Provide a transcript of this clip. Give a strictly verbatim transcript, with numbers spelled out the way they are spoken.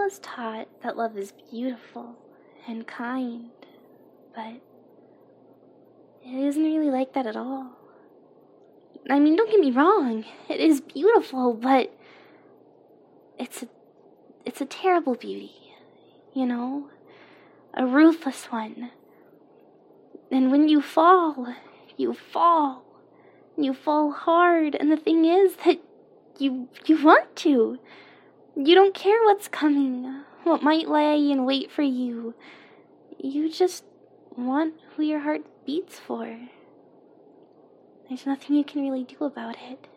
was taught that love is beautiful and kind, but it isn't really like that at all. I mean, don't get me wrong, it is beautiful, but it's a, it's a terrible beauty, you know? A ruthless one. And when you fall, you fall. You fall hard, and the thing is that you you want to. You don't care what's coming, what might lay in wait for you. You just want who your heart beats for. There's nothing you can really do about it.